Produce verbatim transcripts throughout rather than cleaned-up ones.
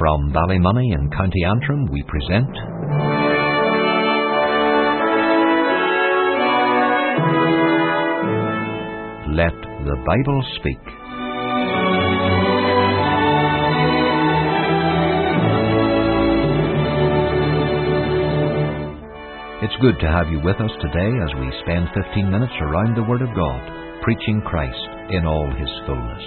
From Ballymoney in County Antrim we present Let the Bible Speak. It's good to have you with us today as we spend fifteen minutes around the Word of God, preaching Christ in all His fullness.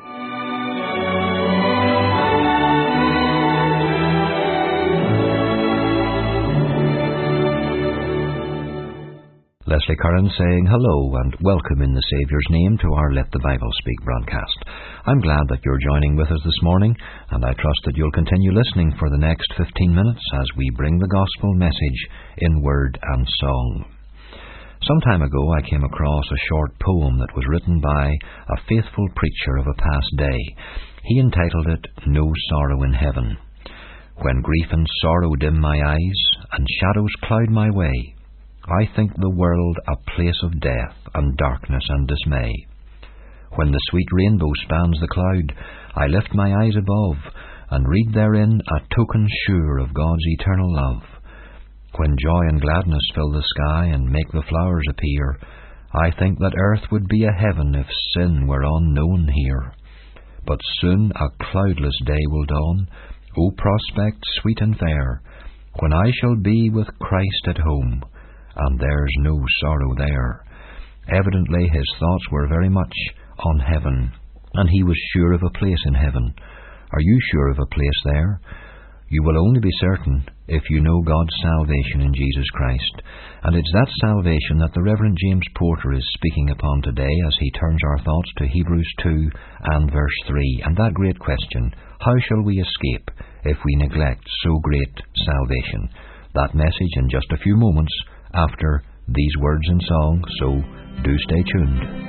Leslie Curran saying hello and welcome in the Saviour's name to our Let the Bible Speak broadcast. I'm glad that you're joining with us this morning, and I trust that you'll continue listening for the next fifteen minutes as we bring the gospel message in word and song. Some time ago I came across a short poem that was written by a faithful preacher of a past day. He entitled it, No Sorrow in Heaven. When grief and sorrow dim my eyes, and shadows cloud my way, I think the world a place of death and darkness and dismay. When the sweet rainbow spans the cloud, I lift my eyes above, and read therein a token sure of God's eternal love. When joy and gladness fill the sky and make the flowers appear, I think that earth would be a heaven if sin were unknown here. But soon a cloudless day will dawn, O prospect sweet and fair, when I shall be with Christ at home, and there's no sorrow there. Evidently his thoughts were very much on heaven, and he was sure of a place in heaven. Are you sure of a place there? You will only be certain if you know God's salvation in Jesus Christ, and it's that salvation that the Reverend James Porter is speaking upon today as he turns our thoughts to Hebrews two and verse three, and that great question, how shall we escape if we neglect so great salvation? That message in just a few moments after these words in song, so do stay tuned.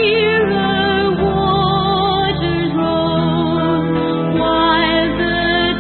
Waters roll, while the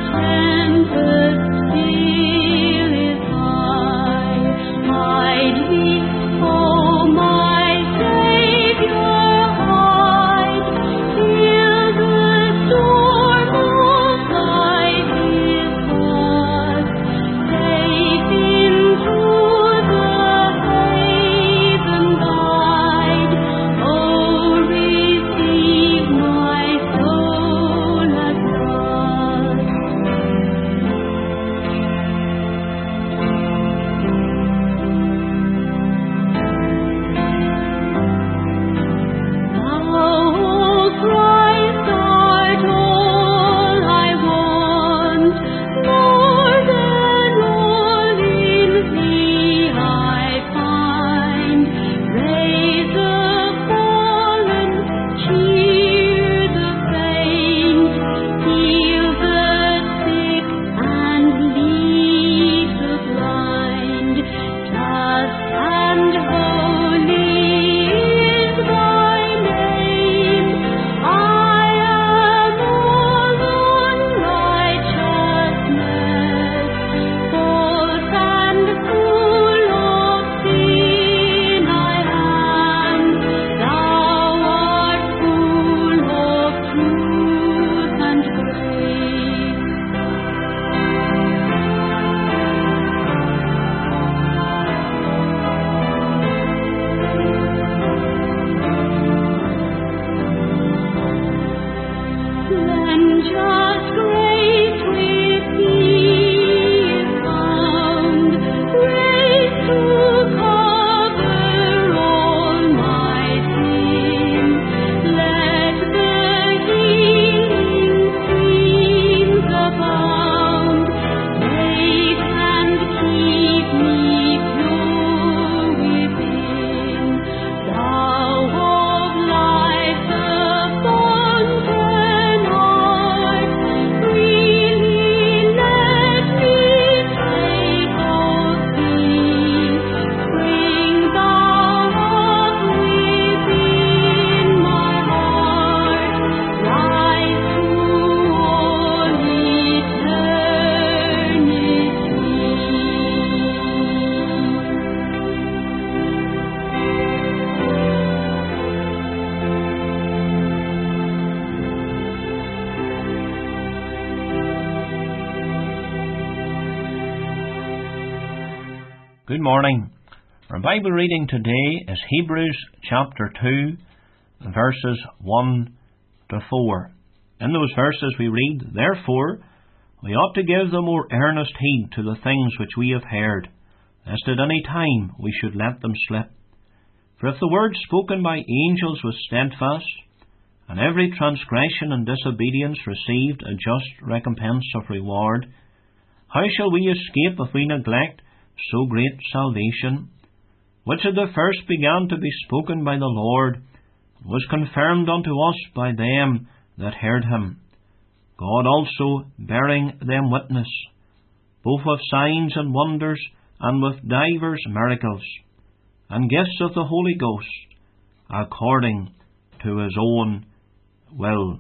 Good morning. Our Bible reading today is Hebrews chapter two, verses one to four. In those verses we read, "Therefore we ought to give the more earnest heed to the things which we have heard, lest at any time we should let them slip. For if the word spoken by angels was steadfast, and every transgression and disobedience received a just recompense of reward, how shall we escape if we neglect so great salvation, which at the first began to be spoken by the Lord, and was confirmed unto us by them that heard him, God also bearing them witness, both with signs and wonders, and with divers miracles, and gifts of the Holy Ghost, according to his own will."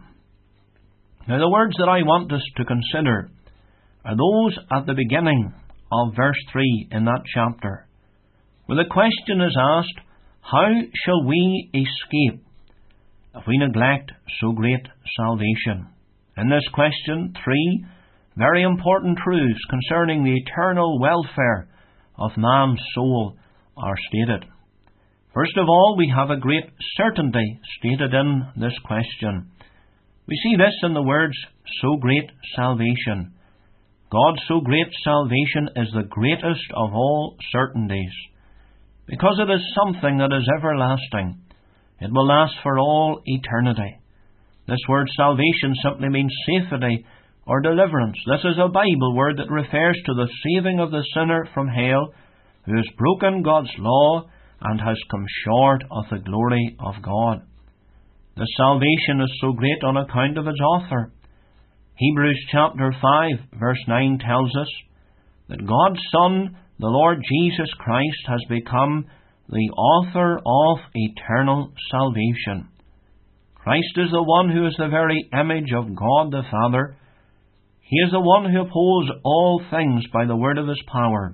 Now the words that I want us to consider are those at the beginning of verse three in that chapter, where the question is asked, how shall we escape if we neglect so great salvation? In this question, three very important truths concerning the eternal welfare of man's soul are stated. First of all, we have a great certainty stated in this question. We see this in the words, so great salvation. God's so great salvation is the greatest of all certainties, because it is something that is everlasting. It will last for all eternity. This word salvation simply means safety or deliverance. This is a Bible word that refers to the saving of the sinner from hell who has broken God's law and has come short of the glory of God. This salvation is so great on account of its author. Hebrews chapter five verse nine tells us that God's Son, the Lord Jesus Christ, has become the author of eternal salvation. Christ is the one who is the very image of God the Father. He is the one who upholds all things by the word of his power.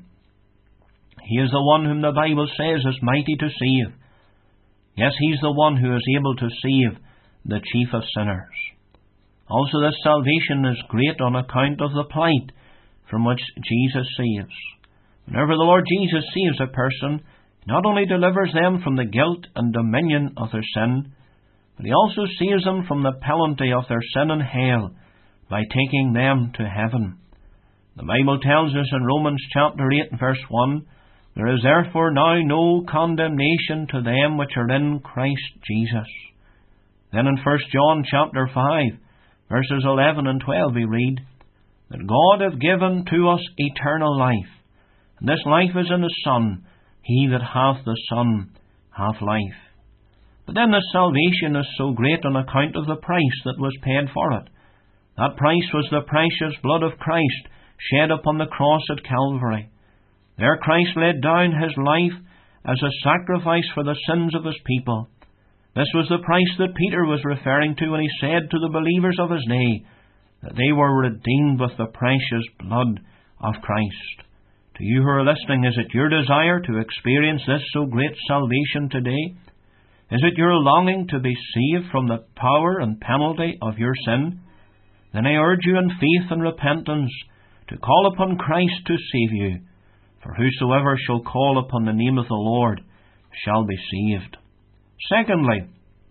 He is the one whom the Bible says is mighty to save. Yes, he's the one who is able to save the chief of sinners. Also, this salvation is great on account of the plight from which Jesus saves. Whenever the Lord Jesus saves a person, he not only delivers them from the guilt and dominion of their sin, but he also saves them from the penalty of their sin in hell by taking them to heaven. The Bible tells us in Romans chapter eight verse one, "There is therefore now no condemnation to them which are in Christ Jesus." Then in First John chapter five, verses eleven and twelve, we read that God hath given to us eternal life, and this life is in the Son. He that hath the Son hath life. But then this salvation is so great on account of the price that was paid for it. That price was the precious blood of Christ shed upon the cross at Calvary. There Christ laid down his life as a sacrifice for the sins of his people. This was the price that Peter was referring to when he said to the believers of his day that they were redeemed with the precious blood of Christ. To you who are listening, is it your desire to experience this so great salvation today? Is it your longing to be saved from the power and penalty of your sin? Then I urge you in faith and repentance to call upon Christ to save you. For whosoever shall call upon the name of the Lord shall be saved. Secondly,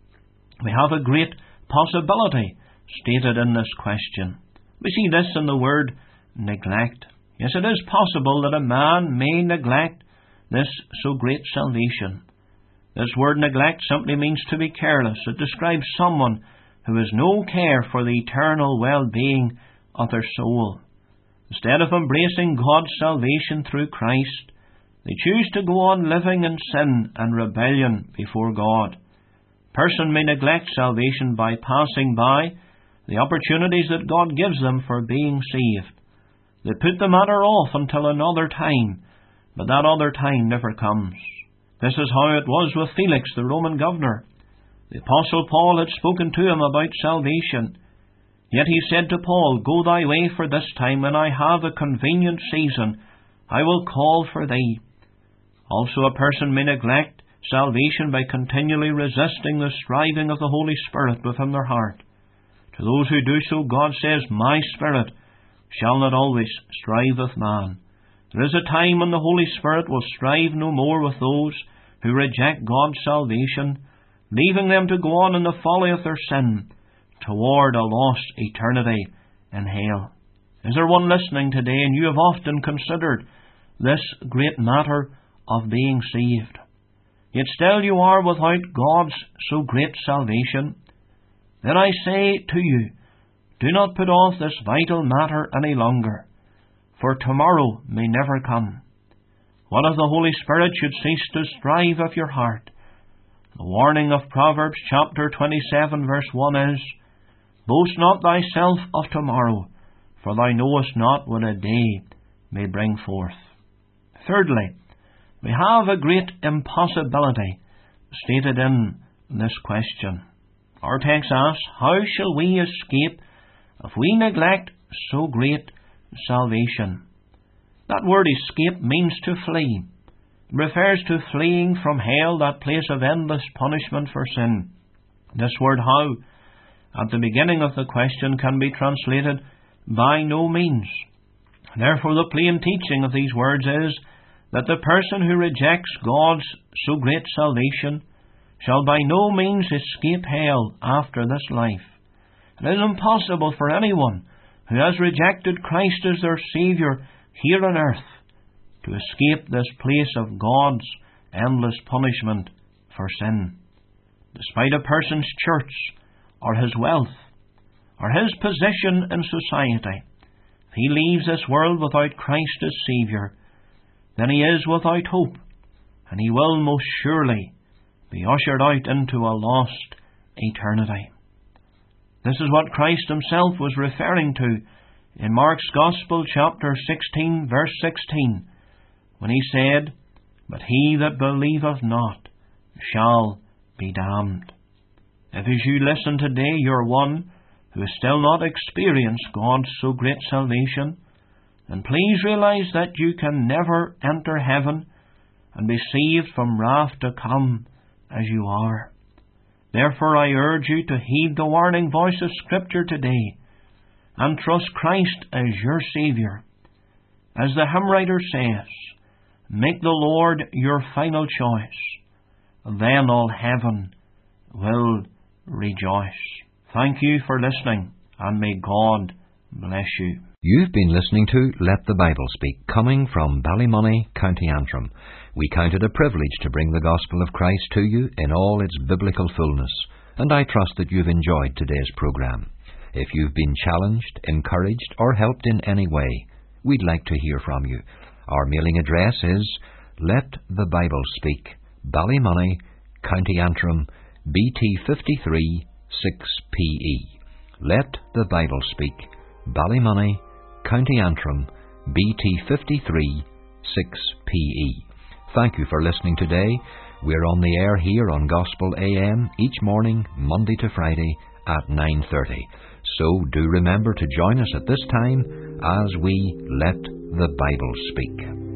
we have a great possibility stated in this question. We see this in the word neglect. Yes, it is possible that a man may neglect this so great salvation. This word neglect simply means to be careless. It describes someone who has no care for the eternal well-being of their soul. Instead of embracing God's salvation through Christ, they choose to go on living in sin and rebellion before God. A person may neglect salvation by passing by the opportunities that God gives them for being saved. They put the matter off until another time, but that other time never comes. This is how it was with Felix, the Roman governor. The Apostle Paul had spoken to him about salvation. Yet he said to Paul, "Go thy way for this time, when I have a convenient season, I will call for thee." Also a person may neglect salvation by continually resisting the striving of the Holy Spirit within their heart. To those who do so, God says, "My spirit shall not always strive with man." There is a time when the Holy Spirit will strive no more with those who reject God's salvation, leaving them to go on in the folly of their sin toward a lost eternity in hell. Is there one listening today, and you have often considered this great matter of being saved, yet still you are without God's so great salvation? Then I say to you, do not put off this vital matter any longer, for tomorrow may never come. What if the Holy Spirit should cease to strive of your heart? The warning of Proverbs chapter twenty-seven verse one is, boast not thyself of tomorrow, for thou knowest not what a day may bring forth. Thirdly, we have a great impossibility stated in this question. Our text asks, how shall we escape if we neglect so great salvation? That word escape means to flee. It refers to fleeing from hell, that place of endless punishment for sin. This word how, at the beginning of the question, can be translated by no means. Therefore, the plain teaching of these words is that the person who rejects God's so great salvation shall by no means escape hell after this life. It is impossible for anyone who has rejected Christ as their Saviour here on earth to escape this place of God's endless punishment for sin. Despite a person's church, or his wealth, or his position in society, if he leaves this world without Christ as Saviour, then he is without hope, and he will most surely be ushered out into a lost eternity. This is what Christ himself was referring to in Mark's Gospel chapter sixteen verse sixteen, when he said, but he that believeth not shall be damned. If as you listen today you're one who has still not experienced God's so great salvation, then please realize that you can never enter heaven and be saved from wrath to come as you are. Therefore I urge you to heed the warning voice of Scripture today and trust Christ as your Saviour. As the hymn writer says, make the Lord your final choice, then all heaven will rejoice. Thank you for listening, and may God bless you. You've been listening to Let the Bible Speak, coming from Ballymoney, County Antrim. We count it a privilege to bring the gospel of Christ to you in all its biblical fullness, and I trust that you've enjoyed today's programme. If you've been challenged, encouraged, or helped in any way, we'd like to hear from you. Our mailing address is Let the Bible Speak, Ballymoney, County Antrim, B T fifty-three six P E. Let the Bible Speak, Ballymoney, County Antrim, B T fifty-three six P E. Thank you for listening today. We're on the air here on Gospel A M each morning, Monday to Friday at nine thirty. So do remember to join us at this time as we Let the Bible Speak.